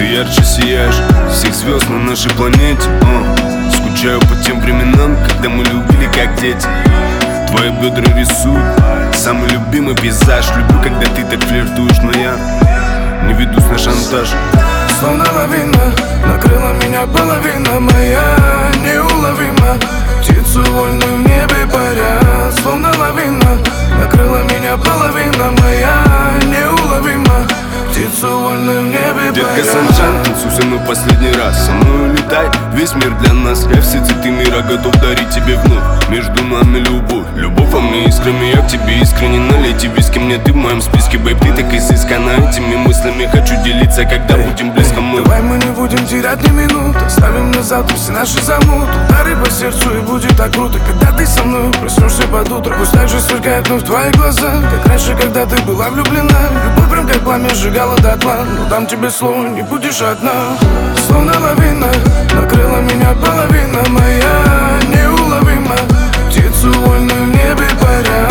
Ты ярче сияешь всех звезд на нашей планете. Скучаю по тем временам, когда мы любили как дети. Твои бедра рисуют самый любимый пейзаж. Люблю, когда ты так флиртуешь, но я не ведусь на шантаж. Словно лавина накрыла меня половина моя неуловима. Птицу вольную в небе паря. Словно лавина накрыла меня половина моя неуловима. Птицу вольную в небе Детка паря. Саншан, танцуй со мной последний раз. Со мной улетай, весь мир для нас. Я все цветы мира готов дарить тебе вновь. Между нами любовь, любовь во мне искрами. Я к тебе искренне, налейте виски. Мне ты в моем списке, бэйб, ты так изысканна. Этими мыслями хочу делиться, когда будем близко мы. Давай мы не будем терять ни минуты, оставим на завтра все наши замуты. Удары по сердцу и будет так круто, когда ты со мной проснешься под утро. Пусть так же сверкает вновь твои глаза, как раньше, когда ты была влюблена. Любовь прям как пламя сжигала дотла, но дам тебе слово, не будешь одна. Словно лавина накрыла меня половина моя неуловима. Птицу вольную в небе паря.